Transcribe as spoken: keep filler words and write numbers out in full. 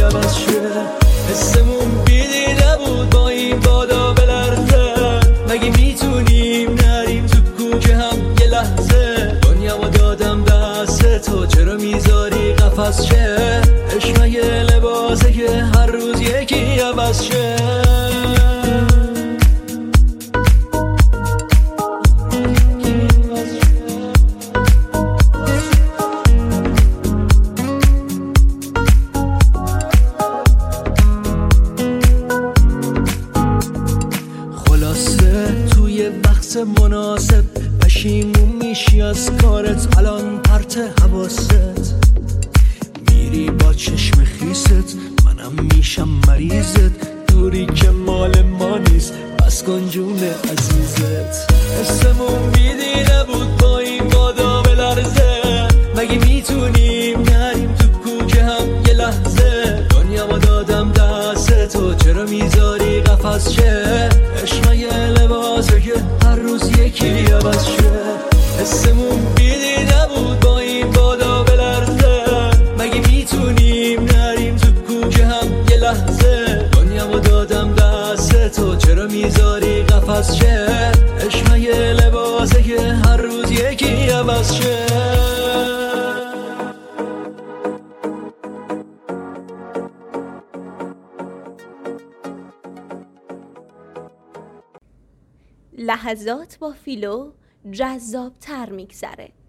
عوض شه. حسمون بیدی نبود با این بادا بلرزه، مگه میتونیم نریم تو کوچه هم یه لحظه؟ دنیا و دادم دست تو، چرا میذاری قفص شه؟ عشق مگه لباسه که هر روز یکی عوض شه؟ توی وقت مناسب پشیمون میشی از کارت، الان پرت حواست میری با چشم خیست، منم میشم مریضت. دوری که مال ما نیست، بس کن جون عزیزت. حسمون بیدی نبود با این بادا بلرزه، مگه میتونیم نریم تو کوچه هم یه لحظه؟ دنیا ما دادم دست تو، چرا میذاری قفص شه؟ عشق مگه لباسه که هر روز یکی عوض شه؟ حسمون بیدی نبود با این بادا بلرزه، مگه میتونیم نریم تو کوچه هم یه لحظه؟ دنیا ما دادم دست تو، چرا میذاری قفص شه؟ عشق مگه لباسه که هر روز یکی عوض شه؟ لحظات با فیلو جذاب تر میگذره.